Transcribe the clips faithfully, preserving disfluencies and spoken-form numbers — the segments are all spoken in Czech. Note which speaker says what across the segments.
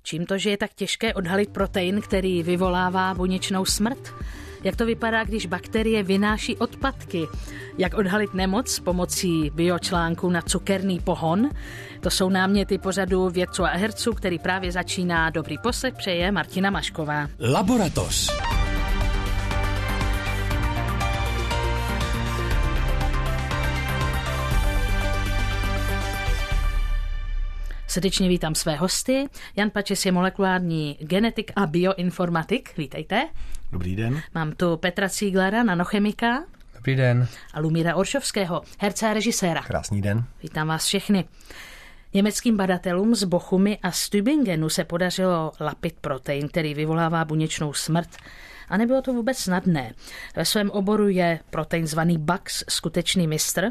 Speaker 1: Čím to, že je tak těžké odhalit protein, který vyvolává buněčnou smrt? Jak to vypadá, když bakterie vynáší odpadky? Jak odhalit nemoc pomocí biočlánku na cukerný pohon? To jsou náměty pořadu Vědců a herců, který právě začíná. Dobrý poslech přeje Martina Mašková.
Speaker 2: Laboratoř.
Speaker 1: Srdečně vítám své hosty. Jan Pačes je molekulární genetik a bioinformatik. Vítejte.
Speaker 3: Dobrý den.
Speaker 1: Mám tu Petra Cíglera, nanochemika.
Speaker 4: Dobrý den.
Speaker 1: A Lumíra Oršovského, herce a režiséra.
Speaker 3: Krásný den.
Speaker 1: Vítám vás všechny. Německým badatelům z Bochumy a z Tübingenu se podařilo lapit protein, který vyvolává buněčnou smrt. A nebylo to vůbec snadné. Ve svém oboru je protein zvaný Bax skutečný mistr.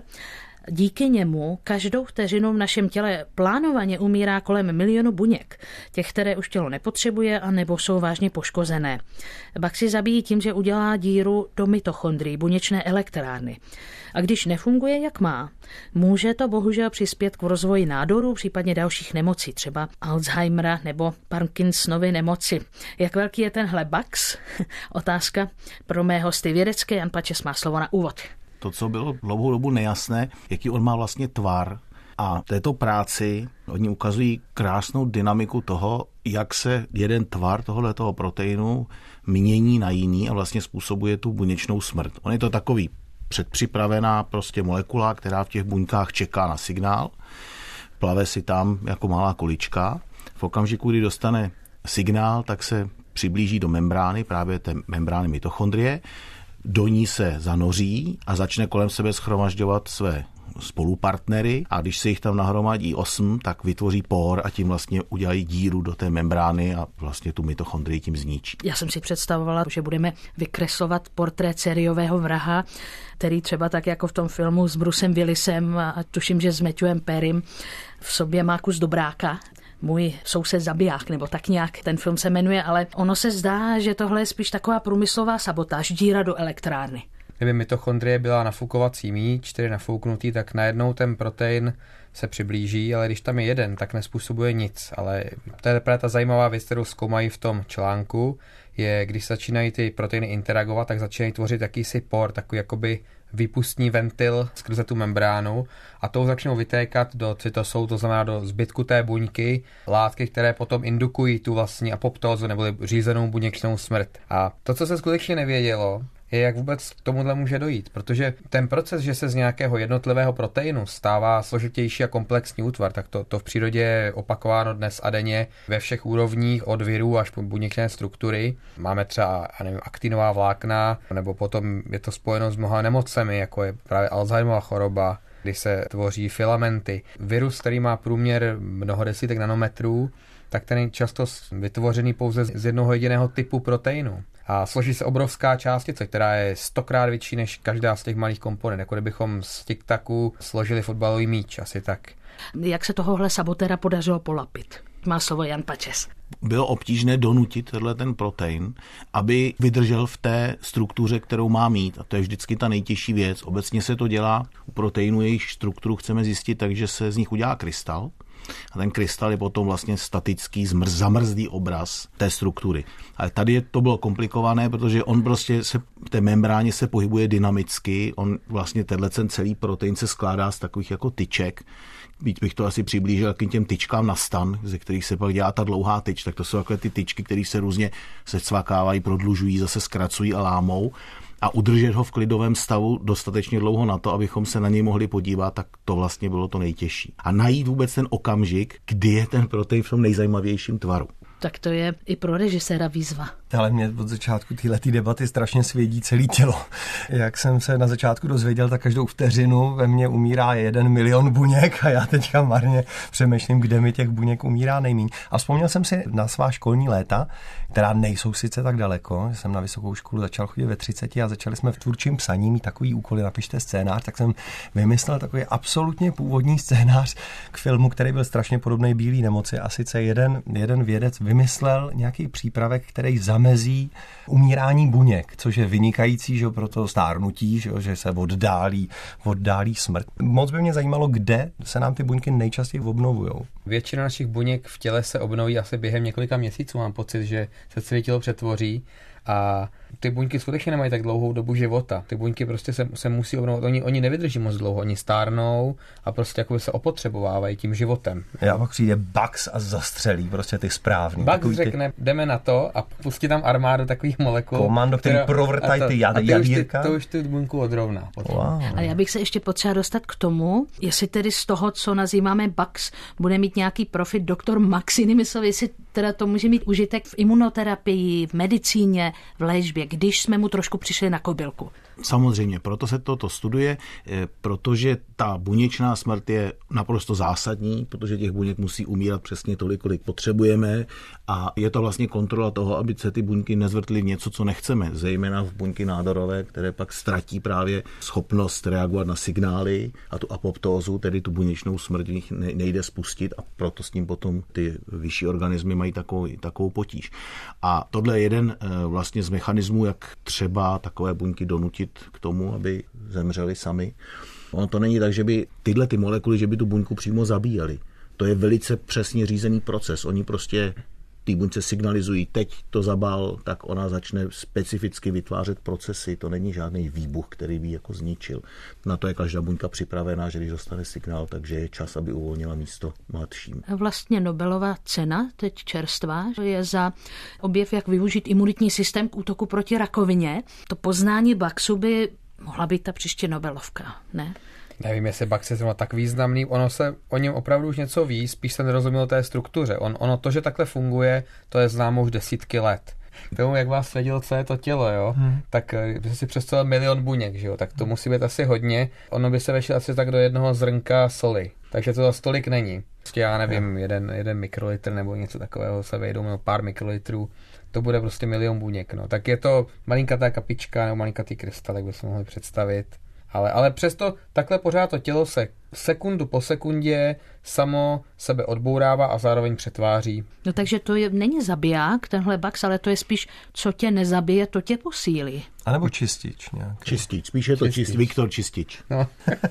Speaker 1: Díky němu každou vteřinu v našem těle plánovaně umírá kolem milionu buněk, těch, které už tělo nepotřebuje a nebo jsou vážně poškozené. Baxi zabíjí tím, že udělá díru do mitochondrií, buněčné elektrárny. A když nefunguje, jak má, může to bohužel přispět k rozvoji nádorů, případně dalších nemocí, třeba Alzheimera nebo Parkinsonovy nemoci. Jak velký je tenhle Bax? Otázka pro mé hosty vědecké. Jan Pačes má slovo na úvod.
Speaker 3: To, co bylo dlouhou dobu nejasné, jaký on má vlastně tvar. A v této práci oni ukazují krásnou dynamiku toho, jak se jeden tvar tohoto proteinu mění na jiný a vlastně způsobuje tu buněčnou smrt. On je to takový předpřipravená prostě molekula, která v těch buňkách čeká na signál, plave si tam jako malá kulička. V okamžiku, kdy dostane signál, tak se přiblíží do membrány, právě té membrány mitochondrie, do ní se zanoří a začne kolem sebe shromažďovat své spolupartnery a když se jich tam nahromadí osm, tak vytvoří por a tím vlastně udělají díru do té membrány a vlastně tu mitochondrii tím zničí.
Speaker 1: Já jsem si představovala, že budeme vykreslovat portrét sériového vraha, který třeba tak jako v tom filmu s Brucem Willisem a tuším, že s Matthewem Perrym v sobě má kus dobráka. Můj soused zabiják, nebo tak nějak ten film se jmenuje, ale ono se zdá, že tohle je spíš taková průmyslová sabotáž, díra do elektrárny. Kdyby
Speaker 4: mitochondrie byla nafukovací míč, čtyři nafouknutý, tak najednou ten protein se přiblíží, ale když tam je jeden, tak nespůsobuje nic. Ale to je právě ta zajímavá věc, kterou zkoumají v tom článku, je, když začínají ty proteiny interagovat, tak začínají tvořit jakýsi por, takový jakoby výpustní ventil skrze tu membránu a tou začnou vytékat do cytosolu, to znamená do zbytku té buňky, látky, které potom indukují tu vlastní apoptózu neboli řízenou buněčnou smrt. A to, co se skutečně nevědělo, je, jak vůbec k tomuhle může dojít, protože ten proces, že se z nějakého jednotlivého proteinu stává složitější a komplexní útvar, tak to, to v přírodě je opakováno dnes a denně ve všech úrovních, od virů až po buněčné struktury. Máme třeba, já nevím, aktinová vlákna, nebo potom je to spojeno s mnoha nemocemi, jako je právě Alzheimerova choroba, kdy se tvoří filamenty. Virus, který má průměr mnoho desítek nanometrů, tak ten je často vytvořený pouze z jednoho jediného typu proteinu. A složí se obrovská částice, která je stokrát větší než každá z těch malých komponent, jako kdybychom z tic-tacu složili fotbalový míč, asi tak.
Speaker 1: Jak se tohohle sabotéra podařilo polapit? Má slovo Jan Pačes.
Speaker 3: Bylo obtížné donutit tenhle ten protein, aby vydržel v té struktuře, kterou má mít. A to je vždycky ta nejtěžší věc. Obecně se to dělá u proteinů, jejich strukturu chceme zjistit, takže se z nich udělá krystal. A ten krystal je potom vlastně statický, zmrz, zamrzlý obraz té struktury. Ale tady je, to bylo komplikované, protože on prostě se v té membráně se pohybuje dynamicky. On vlastně tenhle ten celý protein se skládá z takových jako tyček. Byť bych to asi přiblížil k těm tyčkám na stan, ze kterých se pak dělá ta dlouhá tyč. Tak to jsou takové ty tyčky, které se různě secvakávají, prodlužují, zase zkracují a lámou. A udržet ho v klidovém stavu dostatečně dlouho na to, abychom se na něj mohli podívat, tak to vlastně bylo to nejtěžší. A najít vůbec ten okamžik, kdy je ten protein v tom nejzajímavějším tvaru.
Speaker 1: Tak to je i pro režiséra výzva.
Speaker 5: Ale mě od začátku téhletý debaty strašně svědí celé tělo. Jak jsem se na začátku dozvěděl, tak každou vteřinu ve mně umírá jeden milion buněk a já teďka marně přemýšlím, kde mi těch buněk umírá nejmíň. A vzpomněl jsem si na svá školní léta, která nejsou sice tak daleko. Jsem na vysokou školu začal chodit ve třiceti a začali jsme v tvůrčím psaní mít takový úkoly, napište scénář, tak jsem vymyslel takový absolutně původní scénář k filmu, který byl strašně podobný Bílý nemoci a sice jeden, jeden vědec vymyslel nějaký přípravek, který zamezí umírání buněk, což je vynikající, že pro to stárnutí, že, že se oddálí, oddálí smrt. Moc by mě zajímalo, kde se nám ty buňky nejčastěji obnovujou.
Speaker 4: Většina našich buněk v těle se obnoví asi během několika měsíců. Mám pocit, že se celé tělo přetvoří a ty buňky skutečně nemají tak dlouhou dobu života. Ty buňky prostě se, se musí obnovovat. Oni, oni nevydrží moc dlouho, oni stárnou a prostě jakoby se opotřebovávají tím životem.
Speaker 5: Já pak přijde Bugs a zastřelí prostě ty správný.
Speaker 4: Bugs řekne, ty... jdeme na to a pustí tam armádu takových molekul.
Speaker 5: Komando, který která... provrtají ty jad, jadírka.
Speaker 4: To už ty buňku odrovná.
Speaker 5: Wow.
Speaker 1: Ale já bych se ještě potřeba dostat k tomu, jestli tedy z toho, co nazýváme Bugs, bude mít nějaký profit doktor Max, jinými slovy, jestli teda to může mít užitek v imunoterapii, v medicíně, v léčbě, když jsme mu trošku přišli na kobylku.
Speaker 3: Samozřejmě, proto se toto studuje, protože ta buněčná smrt je naprosto zásadní, protože těch buněk musí umírat přesně tolik, kolik potřebujeme a je to vlastně kontrola toho, aby se ty buňky nezvrtly v něco, co nechceme, zejména v buňky nádorové, které pak ztratí právě schopnost reagovat na signály a tu apoptózu, tedy tu buněčnou smrt v nich nejde spustit a proto s tím potom ty vyšší organismy mají takovou, takovou potíž. A tohle je jeden vlastně z mechanismů, jak třeba takové buňky donutit k tomu, aby zemřeli sami. Ono to není tak, že by tyhle ty molekuly, že by tu buňku přímo zabíjely. To je velice přesně řízený proces. Oni prostě ty buňce signalizují, teď to zabal, tak ona začne specificky vytvářet procesy. To není žádný výbuch, který by jako zničil. Na to je každá buňka připravená, že když dostane signál, takže je čas, aby uvolnila místo mladším.
Speaker 1: Vlastně Nobelova cena, teď čerstvá, je za objev, jak využít imunitní systém k útoku proti rakovině. To poznání Bugsu by mohla být ta příště Nobelovka, ne?
Speaker 4: Nevím, jestli Bugs je zrovna tak významný, ono se o něm opravdu už něco ví, spíš se nerozumělo té struktuře. On, ono to, že takhle funguje, to je známo už desítky let. Tomu, jak vás věděl, co je to tělo, jo, hmm. tak by si představil milion buněk, že jo, tak to musí být asi hodně. Ono by se vešlo asi tak do jednoho zrnka soli, takže to zase tolik není. Prostě já nevím, jeden, jeden mikrolitr nebo něco takového se vejdou, nebo pár mikrolitrů, to bude prostě milion buněk, no. Tak je to malinkatá kapička nebo malinkatý krystal, jak bychom mohli představit. Ale, ale přesto takhle pořád to tělo se sekundu po sekundě samo sebe odbourává a zároveň přetváří.
Speaker 1: No takže to je, není zabiják, tenhle Bugs, ale to je spíš, co tě nezabije, to tě posílí.
Speaker 5: A nebo čistič nějaký.
Speaker 3: Čistič, spíš je to čistič. Čist, Viktor Čistič.
Speaker 4: No.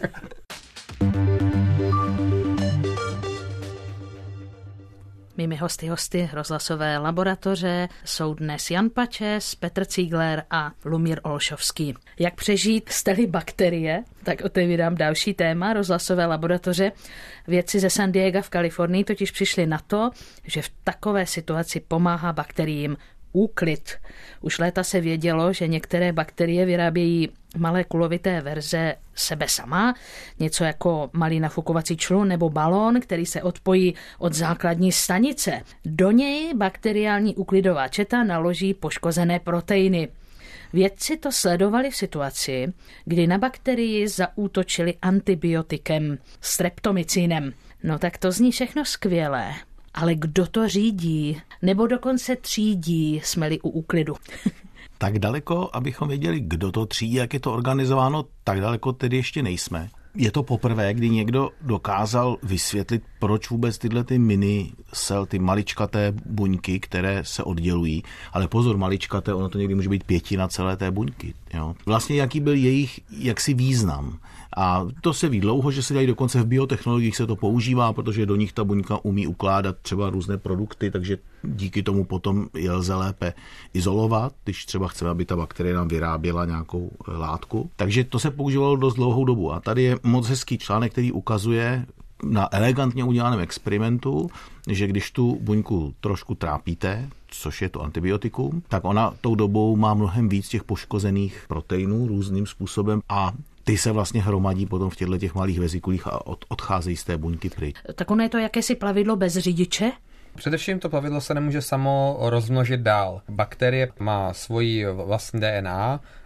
Speaker 1: Mými hosty hosty rozhlasové laboratoře jsou dnes Jan Pačes, Petr Cígler a Lumír Olšovský. Jak přežít stely bakterie? Tak otevírám další téma rozhlasové laboratoře. Vědci ze San Diega v Kalifornii totiž přišli na to, že v takové situaci pomáhá bakteriím úklid. Už léta se vědělo, že některé bakterie vyrábějí malé kulovité verze sebe sama, něco jako malý nafukovací člun nebo balón, který se odpojí od základní stanice. Do něj bakteriální úklidová četa naloží poškozené proteiny. Vědci to sledovali v situaci, kdy na bakterii zaútočili antibiotikem streptomycinem. No tak to zní všechno skvělé. Ale kdo to řídí? Nebo dokonce třídí, jsme-li u úklidu?
Speaker 3: Tak daleko, abychom věděli, kdo to třídí, jak je to organizováno, tak daleko tedy ještě nejsme. Je to poprvé, kdy někdo dokázal vysvětlit, proč vůbec tyhle ty mini cell, ty maličkaté buňky, které se oddělují. Ale pozor, maličkaté, ono to někdy může být pětina celé té buňky. Jo? Vlastně jaký byl jejich jaksi význam. A to se ví dlouho, že se dají dokonce v biotechnologiích se to používá, protože do nich ta buňka umí ukládat třeba různé produkty, takže díky tomu potom je lze lépe izolovat, když třeba chceme, aby ta bakterie nám vyráběla nějakou látku. Takže to se používalo dost dlouhou dobu. A tady je moc hezký článek, který ukazuje na elegantně udělaném experimentu, že když tu buňku trošku trápíte, což je to antibiotikum, tak ona tou dobou má mnohem víc těch poškozených proteinů různým způsobem a ty se vlastně hromadí potom v těchto těch malých vezikulích a od, odcházejí z té buňky pryč.
Speaker 1: Tak ono je to jakési plavidlo bez řidiče?
Speaker 4: Především to plavidlo se nemůže samo rozmnožit dál. Bakterie má svoji vlastní D N A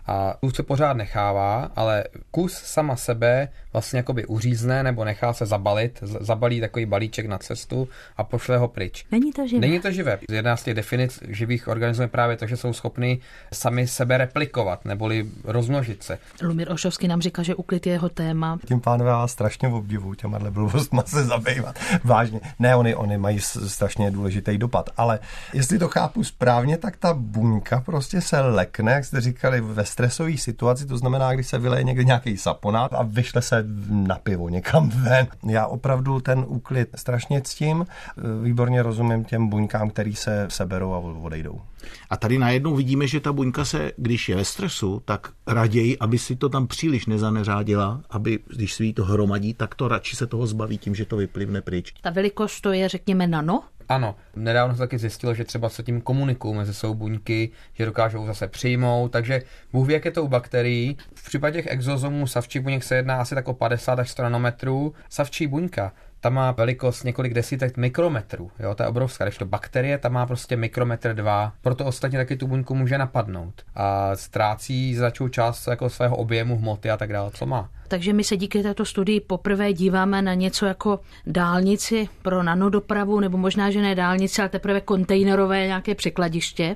Speaker 4: A tu se pořád nechává, ale kus sama sebe vlastně jakoby uřízne nebo nechá se zabalit, zabalí takový balíček na cestu a pošle ho pryč.
Speaker 1: Není to živé.
Speaker 4: Není to živé. Jedna z těch definic živých organismů je právě to, že jsou schopni sami sebe replikovat neboli rozmnožit se.
Speaker 1: Lumír Olšovský nám říká, že úklid je jeho téma.
Speaker 5: Tím pánové já strašně obdivuju těmahle blbostma se zabývat. Vážně. Ne, oni, oni mají strašně důležitý dopad, ale jestli to chápu správně, tak ta buňka prostě se lekne, jak jste říkali, ve stresové situaci, to znamená, když se vyleje někde nějaký saponát a vyšle se na pivo někam ven. Já opravdu ten úklid strašně ctím, výborně rozumím těm buňkám, který se seberou a odejdou.
Speaker 3: A tady najednou vidíme, že ta buňka se, když je ve stresu, tak raději, aby si to tam příliš nezaneřádila, aby když si jí to hromadí, tak to radši se toho zbaví tím, že to vyplivne pryč.
Speaker 1: Ta velikost to je, řekněme, nano?
Speaker 4: Ano, nedávno se taky zjistilo, že třeba se tím komunikují mezi sebou buňky, že dokážou zase přijmout, takže Bůh ví, jak je to u bakterií. V případě těch exozomů savčí buněk se jedná asi tak o padesát až sto nanometrů. Savčí buňka, ta má velikost několik desítek mikrometrů, jo, to je obrovská, když to bakterie, ta má prostě mikrometr dva, proto ostatně taky tu buňku může napadnout a ztrácí značnou část jako svého objemu hmoty a tak dále, co má.
Speaker 1: Takže my se díky této studii poprvé díváme na něco jako dálnici pro nanodopravu, nebo možná, že ne dálnici, ale teprve kontejnerové nějaké překladiště.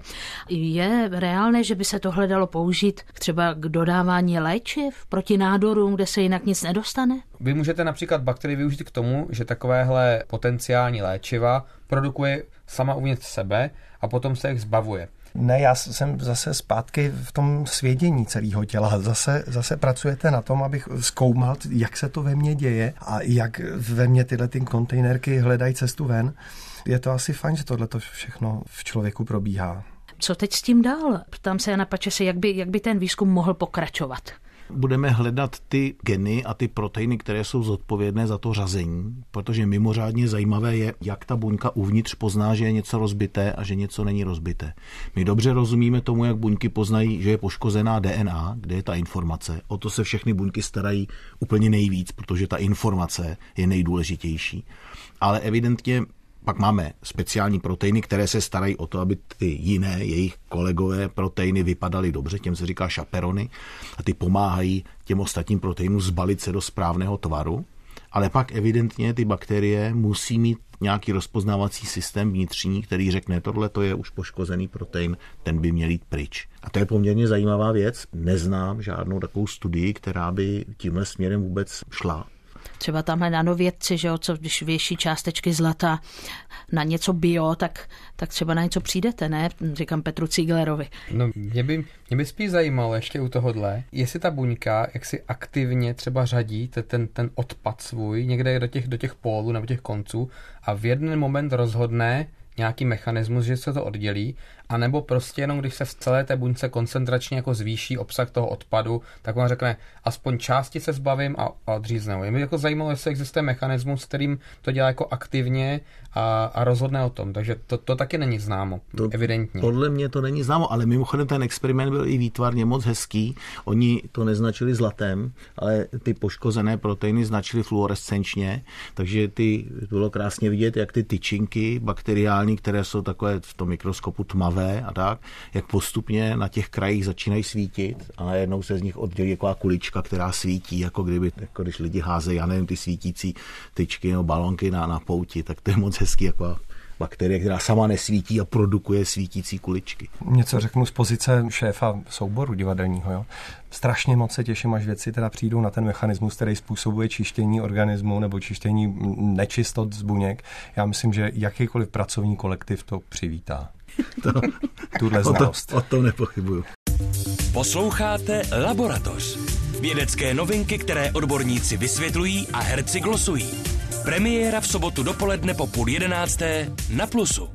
Speaker 1: Je reálné, že by se tohle dalo použít třeba k dodávání léčiv proti nádorům, kde se jinak nic nedostane?
Speaker 4: Vy můžete například bakterii využít k tomu, že takovéhle potenciální léčiva produkuje sama uvnitř sebe a potom se jich zbavuje.
Speaker 5: Ne, já jsem zase zpátky v tom svědění celého těla. Zase, zase pracujete na tom, abych zkoumal, jak se to ve mně děje a jak ve mně tyhle ty kontejnerky hledají cestu ven. Je to asi fajn, že tohle všechno v člověku probíhá.
Speaker 1: Co teď s tím dál? Ptám se Jana Pačese, jak by, jak by ten výzkum mohl pokračovat?
Speaker 3: Budeme hledat ty geny a ty proteiny, které jsou zodpovědné za to řazení, protože mimořádně zajímavé je, jak ta buňka uvnitř pozná, že je něco rozbité a že něco není rozbité. My dobře rozumíme tomu, jak buňky poznají, že je poškozená D N A, kde je ta informace. O to se všechny buňky starají úplně nejvíc, protože ta informace je nejdůležitější. Ale evidentně pak máme speciální proteiny, které se starají o to, aby ty jiné, jejich kolegové proteiny vypadaly dobře, těm se říká šaperony, a ty pomáhají těm ostatním proteinům zbalit se do správného tvaru. Ale pak evidentně ty bakterie musí mít nějaký rozpoznávací systém vnitřní, který řekne, tohle to je už poškozený protein, ten by měl jít pryč. A to je poměrně zajímavá věc. Neznám žádnou takovou studii, která by tímhle směrem vůbec šla.
Speaker 1: Třeba tamhle nanovědci, že jo, co když věší částečky zlata na něco bio, tak, tak třeba na něco přijdete, ne? Říkám Petru Zieglerovi.
Speaker 4: No, mě by, mě by spíš zajímalo ještě u tohohle, jestli ta buňka, jak si aktivně třeba řadí ten, ten odpad svůj někde do těch, do těch pólů nebo těch konců a v jeden moment rozhodne nějaký mechanismus, že se to oddělí, anebo prostě jenom když se v celé té buňce koncentračně jako zvýší obsah toho odpadu, tak on řekne, aspoň části se zbavím a, a odřízne. Je mi jako zajímalo, jestli existuje mechanismus, s kterým to dělá jako aktivně a, a rozhodne o tom. Takže to, to taky není známo, to, evidentně.
Speaker 3: Podle mě to není známo, ale mimochodem ten experiment byl i výtvarně moc hezký. Oni to neznačili zlatem, ale ty poškozené proteiny značili fluorescenčně, takže ty bylo krásně vidět, jak ty tyčinky bakteriální, které jsou takové v tom mikroskopu tmavé a tak, jak postupně na těch krajích začínají svítit a najednou se z nich oddělí taková kulička, která svítí, jako kdyby, jako když lidi házejí, já nevím, ty svítící tyčky nebo balonky na, na pouti, tak to je moc hezký, jako bakterie, která sama nesvítí a produkuje svítící kuličky.
Speaker 5: Něco řeknu z pozice šéfa souboru divadelního. Jo? Strašně moc se těším, až věci teda přijdou na ten mechanismus, který způsobuje čištění organismu nebo čištění nečistot z buněk. Já myslím, že jakýkoliv pracovní kolektiv to přivítá.
Speaker 3: To,
Speaker 5: tuhle znalost.
Speaker 3: O, to, o tom nepochybuju.
Speaker 2: Posloucháte Laboratoř. Vědecké novinky, které odborníci vysvětlují a herci glosují. Premiéra v sobotu dopoledne po půl jedenácté na Plusu.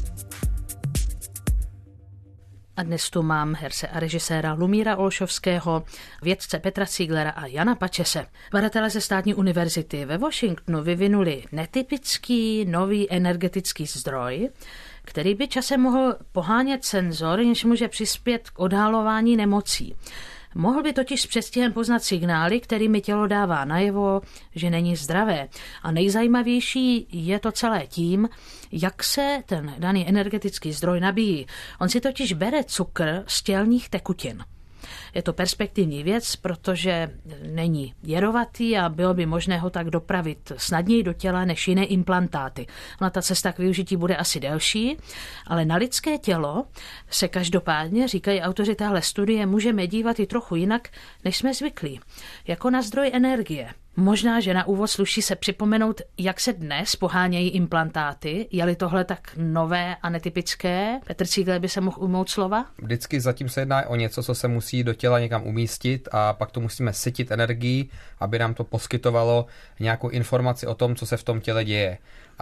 Speaker 1: A dnes tu mám herce a režiséra Lumíra Olšovského, vědce Petra Zieglera a Jana Pačese. Badatelé ze Státní univerzity ve Washingtonu vyvinuli netypický nový energetický zdroj, který by časem mohl pohánět senzor, jenž může přispět k odhalování nemocí. Mohl by totiž s předstihem poznat signály, kterými tělo dává najevo, že není zdravé. A nejzajímavější je to celé tím, jak se ten daný energetický zdroj nabíjí. On si totiž bere cukr z tělních tekutin. Je to perspektivní věc, protože není jedovatý a bylo by možné ho tak dopravit snadněji do těla než jiné implantáty. Ona ta cesta k využití bude asi delší, ale na lidské tělo se každopádně, říkají autoři téhle studie, můžeme dívat i trochu jinak, než jsme zvyklí. Jako na zdroj energie. Možná, že na úvod sluší se připomenout, jak se dnes pohánějí implantáty. Je-li tohle tak nové a netypické? Petr Cígler by se mohl ujmout slova?
Speaker 4: Vždycky zatím se jedná o něco, co se musí do těla někam umístit a pak to musíme sytit energií, aby nám to poskytovalo nějakou informaci o tom, co se v tom těle děje.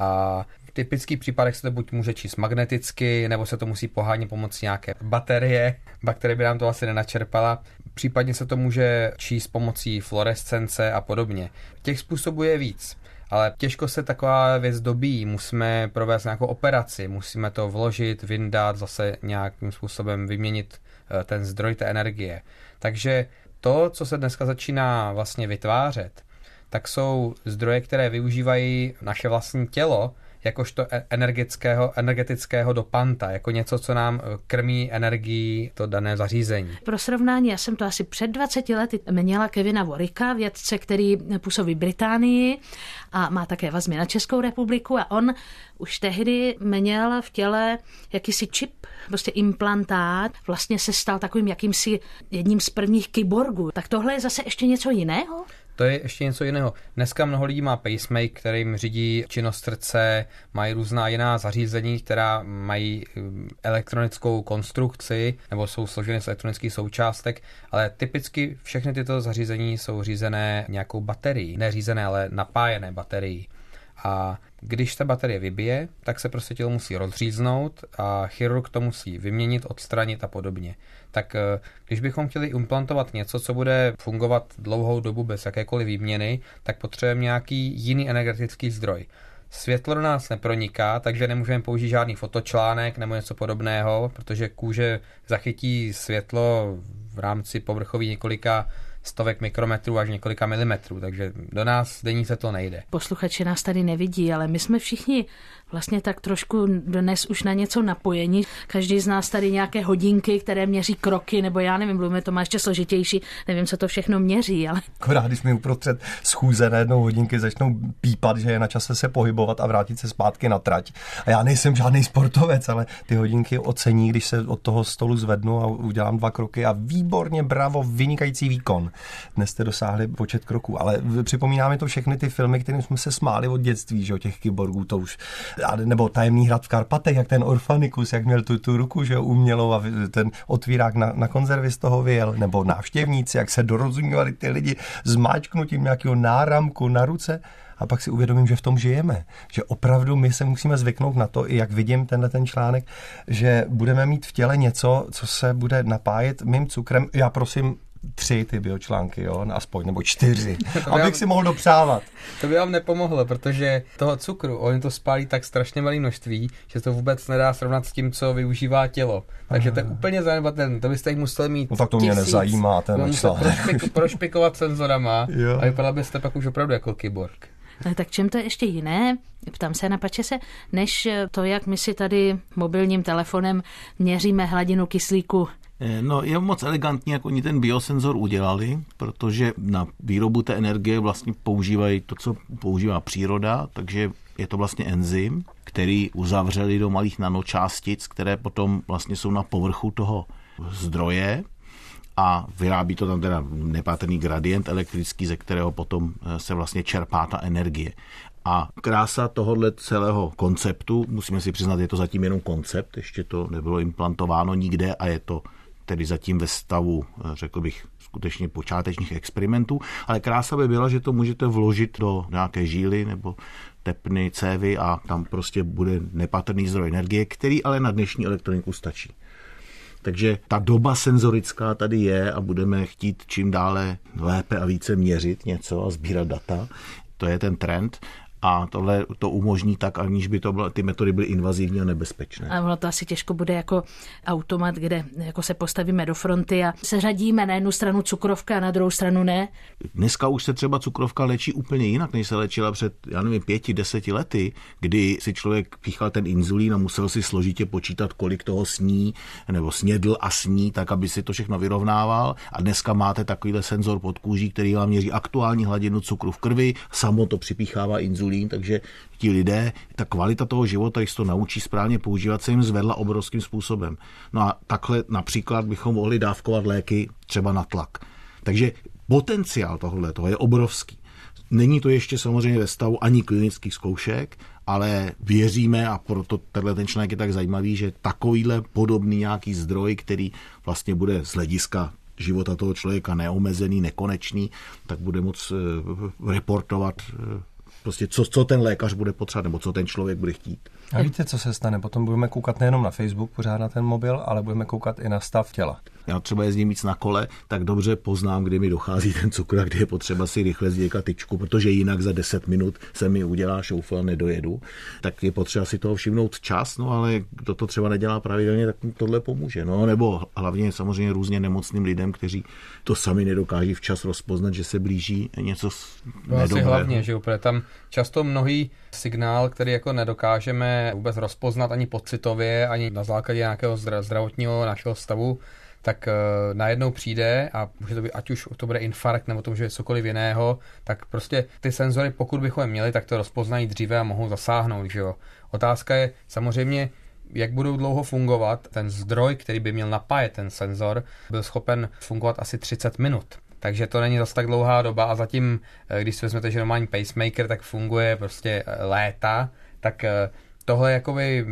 Speaker 4: A v typických případech se to buď může číst magneticky, nebo se to musí pohánět pomocí nějaké baterie. Bakterie by nám to asi nenačerpala. Případně se to může číst pomocí fluorescence a podobně. Těch způsobů je víc, ale těžko se taková věc dobíjí. Musíme provést nějakou operaci, musíme to vložit, vyndat, zase nějakým způsobem vyměnit ten zdroj té energie. Takže to, co se dneska začíná vlastně vytvářet, tak jsou zdroje, které využívají naše vlastní tělo jakožto energetického, energetického dopanta, jako něco, co nám krmí energii to dané zařízení.
Speaker 1: Pro srovnání, já jsem to asi před dvaceti lety měla Kevina Warwicka, vědce, který působí v Británii a má také vazby na Českou republiku a on už tehdy měl v těle jakýsi čip, prostě implantát, vlastně se stal takovým jakýmsi jedním z prvních kyborgů. Tak tohle je zase ještě něco jiného?
Speaker 4: To je ještě něco jiného. Dneska mnoho lidí má pacemaker, kterým řídí činnost srdce, mají různá jiná zařízení, která mají elektronickou konstrukci nebo jsou složeny z elektronických součástek, ale typicky všechny tyto zařízení jsou řízené nějakou baterií. Ne řízené, ale napájené baterií. A když ta baterie vybije, tak se prostě tělo musí rozříznout a chirurg to musí vyměnit, odstranit a podobně. Tak když bychom chtěli implantovat něco, co bude fungovat dlouhou dobu bez jakékoliv výměny, tak potřebujeme nějaký jiný energetický zdroj. Světlo do nás neproniká, takže nemůžeme použít žádný fotočlánek nebo něco podobného, protože kůže zachytí světlo v rámci povrchoví několika stovek mikrometrů až několika milimetrů, takže do nás denní se to nejde.
Speaker 1: Posluchači nás tady nevidí, ale my jsme všichni vlastně tak trošku dnes už na něco napojení. Každý z nás tady nějaké hodinky, které měří kroky, nebo já nevím, mluvíme, to má ještě složitější, nevím, co to všechno měří, ale...
Speaker 5: Akorát, když mi uprostřed schůze najednou hodinky začnou pípat, že je na čase se pohybovat a vrátit se zpátky na trať. A já nejsem žádný sportovec, ale ty hodinky ocení, když se od toho stolu zvednu a udělám dva kroky a výborně, bravo, vynikající výkon. Dnes jste dosáhli počet kroků, ale připomíná mi to všechny ty filmy, kterým jsme se smáli od dětství, že o těch kyborgů, to už, nebo Tajemný hrad v Karpatech, jak ten Orfanikus, jak měl tu, tu ruku, že umělou a ten otvírák na, na konzervy z toho vyjel, nebo Návštěvníci, jak se dorozuměvali ty lidi zmáčknutím nějakého náramku na ruce. A pak si uvědomím, že v tom žijeme. Že opravdu my se musíme zvyknout na to, i jak vidím tenhle ten článek, že budeme mít v těle něco, co se bude napájet mým cukrem. Já prosím, tři ty biočlánky, jo, aspoň, nebo čtyři, abych vám si mohl dopřávat.
Speaker 4: To by vám nepomohlo, protože toho cukru, oni to spálí tak strašně malé množství, že to vůbec nedá srovnat s tím, co využívá tělo. Takže to je úplně zanedbatelné, to byste jich museli mít
Speaker 5: no tak to mě tisíc. Nezajímá ten článek.
Speaker 4: Prošpik, prošpikovat senzorama jo. A vypadal byste pak už opravdu jako kyborg.
Speaker 1: Tak čím to je ještě jiné, ptám se na Pačese, než to, jak my si tady mobilním telefonem měříme hladinu kyslíku?
Speaker 3: No, je moc elegantní, jak oni ten biosenzor udělali, protože na výrobu té energie vlastně používají to, co používá příroda, takže je to vlastně enzym, který uzavřeli do malých nanočástic, které potom vlastně jsou na povrchu toho zdroje a vyrábí to tam teda nepatrný gradient elektrický, ze kterého potom se vlastně čerpá ta energie. A krása tohohle celého konceptu, musíme si přiznat, je to zatím jenom koncept, ještě to nebylo implantováno nikde a je to tedy zatím ve stavu, řekl bych, skutečně počátečních experimentů, ale krása by byla, že to můžete vložit do nějaké žíly nebo tepny, cévy a tam prostě bude nepatrný zdroj energie, který ale na dnešní elektroniku stačí. Takže ta doba senzorická tady je a budeme chtít čím dále lépe a více měřit něco a sbírat data. To je ten trend. a tohle to umožní tak, aniž by to bylo, ty metody byly invazivní a nebezpečné.
Speaker 1: A ono to asi těžko bude jako automat, kde jako se postavíme do fronty a seřadíme na jednu stranu cukrovka a na druhou stranu ne.
Speaker 3: Dneska už se třeba cukrovka léčí úplně jinak, než se léčila před, já nevím, pěti, deseti lety, kdy si člověk píchal ten inzulín a musel si složitě počítat, kolik toho sní, nebo snědl a sní, tak aby si to všechno vyrovnával. A dneska máte takovýhle senzor pod kůží, který vám měří aktuální hladinu cukru v krvi, samo to připíchává inzulín, takže ti lidé, ta kvalita toho života, když to naučí správně používat, se jim zvedla obrovským způsobem. No a takhle například bychom mohli dávkovat léky třeba na tlak. Takže potenciál tohle toho je obrovský. Není to ještě samozřejmě ve stavu ani klinických zkoušek, ale věříme, a proto tenhle ten článek je tak zajímavý, že takovýhle podobný nějaký zdroj, který vlastně bude z hlediska života toho člověka neomezený, nekonečný, tak bude moc reportovat prostě, co, co ten lékař bude potřebovat, nebo co ten člověk bude chtít.
Speaker 5: A víte, co se stane? Potom budeme koukat nejenom na Facebook pořád na ten mobil, ale budeme koukat i na stav těla.
Speaker 3: Já třeba jezdím víc na kole, tak dobře poznám, kdy mi dochází ten cukr a kdy je potřeba si rychle zděkat tyčku, protože jinak za deset minut se mi udělá šoufl a nedojedu. Tak je potřeba si toho všimnout čas, no ale kdo to třeba nedělá pravidelně, tak mu tohle pomůže. No, nebo hlavně samozřejmě různě nemocným lidem, kteří to sami nedokáží včas rozpoznat, že se blíží něco nedobrého.
Speaker 4: Asi hlavně, že úplně tam často mnohý signál, který jako nedokážeme vůbec rozpoznat ani pocitově, ani na základě nějakého zdravotního našeho stavu, tak uh, najednou přijde a může to být, ať už to bude infarkt nebo to může být cokoliv jiného, tak prostě ty senzory, pokud bychom je měli, tak to rozpoznají dříve a mohou zasáhnout, že jo. Otázka je samozřejmě, jak budou dlouho fungovat. Ten zdroj, který by měl napájet ten senzor, byl schopen fungovat asi třicet minut. Takže to není zase tak dlouhá doba a zatím, když si vezmete, že normální pacemaker, tak funguje prostě léta, tak tohle je jakoby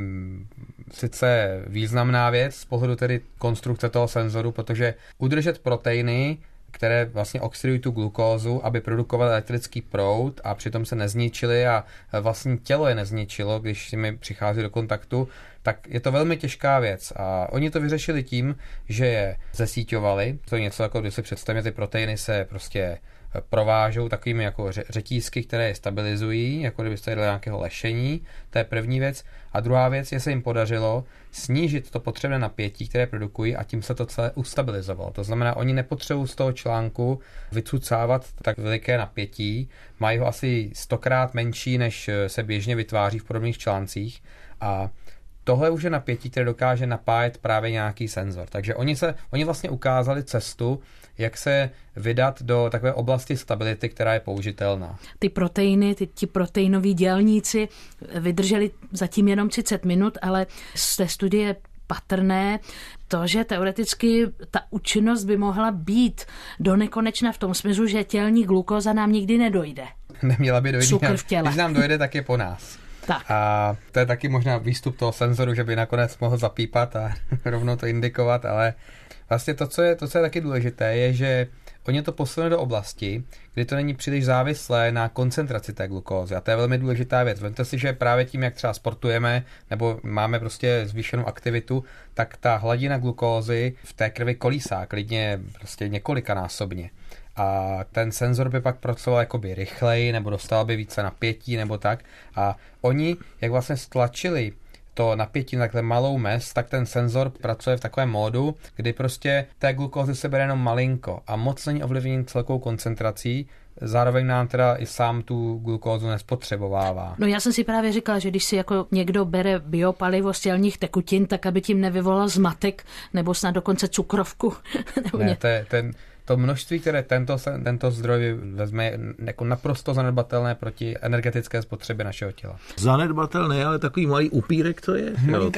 Speaker 4: sice významná věc z pohledu tedy konstrukce toho senzoru, protože udržet proteiny, které vlastně oxidují tu glukózu, aby produkovaly elektrický proud a přitom se nezničily a vlastně tělo je nezničilo, když s nimi přichází do kontaktu, tak je to velmi těžká věc. A oni to vyřešili tím, že je zesíťovali. To je něco jako, když si představíme, ty proteiny se prostě provážou takovými jako řetízky, které je stabilizují, jako kdybyste jedli nějakého lešení. To je první věc. A druhá věc je, se jim podařilo snížit to potřebné napětí, které produkují, a tím se to celé ustabilizovalo. To znamená, oni nepotřebují z toho článku vycucávat tak veliké napětí, mají ho asi stokrát menší, než se běžně vytváří v podobných článcích, a tohle už je napětí, které dokáže napájet právě nějaký senzor. Takže oni, se, oni vlastně ukázali cestu, jak se vydat do takové oblasti stability, která je použitelná.
Speaker 1: Ty proteiny, ty, ti proteinoví dělníci vydrželi zatím jenom třicet minut, ale z té studie patrné to, že teoreticky ta účinnost by mohla být do nekonečna v tom smyslu, že tělní glukóza nám nikdy nedojde.
Speaker 4: Neměla by dojít.
Speaker 1: Cukr v těle.
Speaker 4: Když nám dojde, tak je po nás.
Speaker 1: Tak.
Speaker 4: A to je taky možná výstup toho senzoru, že by nakonec mohl zapípat a rovnou to indikovat, ale vlastně to, co je, to, co je taky důležité, je, že oni to posunuli do oblasti, kdy to není příliš závislé na koncentraci té glukózy. A to je velmi důležitá věc. Vemte si, že právě tím, jak třeba sportujeme nebo máme prostě zvýšenou aktivitu, tak ta hladina glukózy v té krvi kolísá klidně prostě několikanásobně. A ten senzor by pak pracoval jakoby rychleji, nebo dostal by více napětí, nebo tak. A oni, jak vlastně stlačili to napětí na takhle malou mez, tak ten senzor pracuje v takovém módu, kdy prostě té glukózy se bere jenom malinko a moc není ovlivněn celkou koncentrací, zároveň nám teda i sám tu glukózu nespotřebovává.
Speaker 1: No já jsem si právě říkala, že když si jako někdo bere biopalivo z tělních tekutin, tak aby tím nevyvolal zmatek, nebo snad dokonce cukrovku.
Speaker 4: Ne, to je ten... To množství, které tento, tento zdroj vezme, jako naprosto zanedbatelné proti energetické spotřebě našeho těla.
Speaker 3: Zanedbatelné, ale takový malý upírek to je.
Speaker 4: No,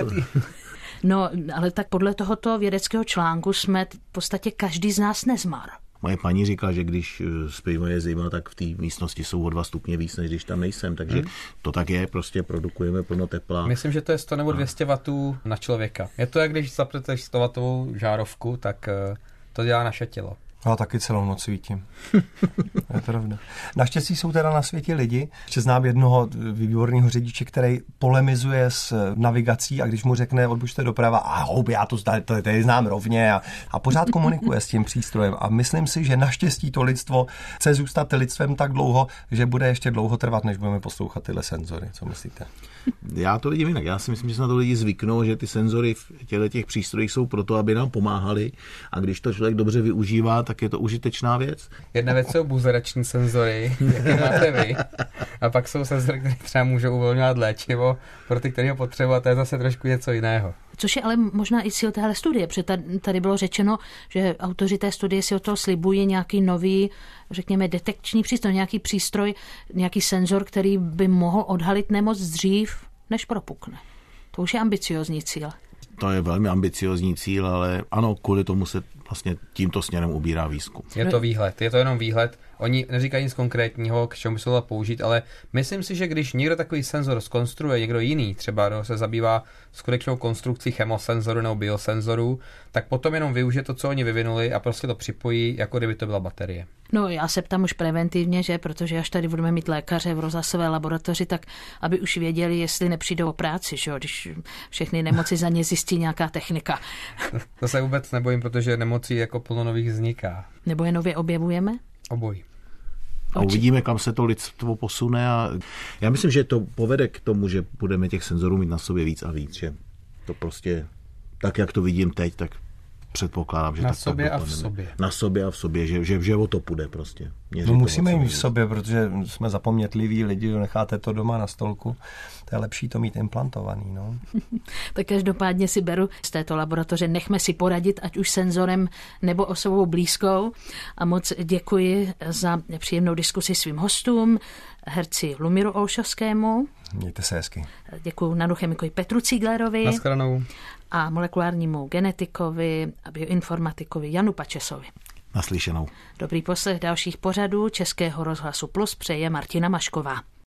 Speaker 1: no, ale tak podle tohoto vědeckého článku jsme v podstatě každý z nás nezmar.
Speaker 3: Moje paní říká, že když spíme je zima, tak v té místnosti jsou o dva stupně víc, než když tam nejsem, takže hmm. to tak je, prostě produkujeme plno tepla.
Speaker 4: Myslím, že to je sto nebo dvě stě wattů na člověka. Je to, jak když zapnete sto wattovou žárovku, tak to dělá naše tělo.
Speaker 5: Já taky celou noc svítím. To je pravda. Naštěstí jsou teda na světě lidi. Ještě znám jednoho výborného řidiče, který polemizuje s navigací a když mu řekne odbočte doprava, a houby, já to tady znám rovně a, a pořád komunikuje s tím přístrojem. A myslím si, že naštěstí to lidstvo chce zůstat lidstvem tak dlouho, že bude ještě dlouho trvat, než budeme poslouchat tyhle senzory. Co myslíte?
Speaker 3: Já to vidím jinak. Já si myslím, že se na to lidi zvyknou, že ty senzory v těchto těch přístrojích jsou proto, aby nám pomáhali a když to člověk dobře využívá, tak je to užitečná věc.
Speaker 4: Jedna věc jsou buzerační senzory, jaké máte vy, a pak jsou senzory, které třeba můžou uvolňovat léčivo pro ty, kteří ho potřebují, a to je zase trošku něco jiného.
Speaker 1: Což je ale možná i cíl téhle studie, protože tady bylo řečeno, že autoři té studie si od toho slibují nějaký nový, řekněme, detekční přístroj, nějaký přístroj, nějaký senzor, který by mohl odhalit nemoc dřív, než propukne. To už je ambiciozní cíl.
Speaker 3: To je velmi ambiciozní cíl, ale ano, kvůli tomu se vlastně tímto směrem ubírá výzkum.
Speaker 4: Je to výhled, je to jenom výhled. Oni neříkají nic konkrétního, k čemu by se to použít, ale myslím si, že když někdo takový senzor zkonstruuje, někdo jiný, třeba kdo se zabývá skutečnou konstrukcí chemosenzoru nebo biosenzoru, tak potom jenom využije to, co oni vyvinuli a prostě to připojí, jako kdyby to byla baterie.
Speaker 1: No, já se ptám už preventivně, že, protože až tady budeme mít lékaře v rozhlasové laboratoři, tak aby už věděli, jestli nepřijdou o práci, že? Když všechny nemoci za ně zjistí nějaká technika.
Speaker 4: To se vůbec nebojím, protože nemocí jako plno nových vzniká.
Speaker 1: Nebo je nově objevujeme?
Speaker 4: Obojí.
Speaker 3: A uvidíme, kam se to lidstvo posune a já myslím, že to povede k tomu, že budeme těch senzorů mít na sobě víc a víc, že to prostě tak, jak to vidím teď, tak předpokládám, že
Speaker 4: na
Speaker 3: tak
Speaker 4: sobě
Speaker 3: tak
Speaker 4: a v sobě.
Speaker 3: Na sobě a v sobě, že, že, že o to půjde prostě.
Speaker 5: No musíme jít v sobě, protože jsme zapomnětliví lidi, necháte to doma na stolku, to je lepší to mít implantovaný. No.
Speaker 1: Tak každopádně si beru z této laboratoře, nechme si poradit, ať už senzorem nebo osobou blízkou a moc děkuji za příjemnou diskusi svým hostům, herci Lumíru Olšovskému.
Speaker 5: Mějte se hezky.
Speaker 1: Děkuji nanochemikovi Petru Cíglerovi.
Speaker 4: Naschledanou.
Speaker 1: A molekulárnímu genetikovi a bioinformatikovi Janu Pačesovi.
Speaker 3: Naslyšenou.
Speaker 1: Dobrý poslech dalších pořadů Českého rozhlasu Plus přeje Martina Mašková.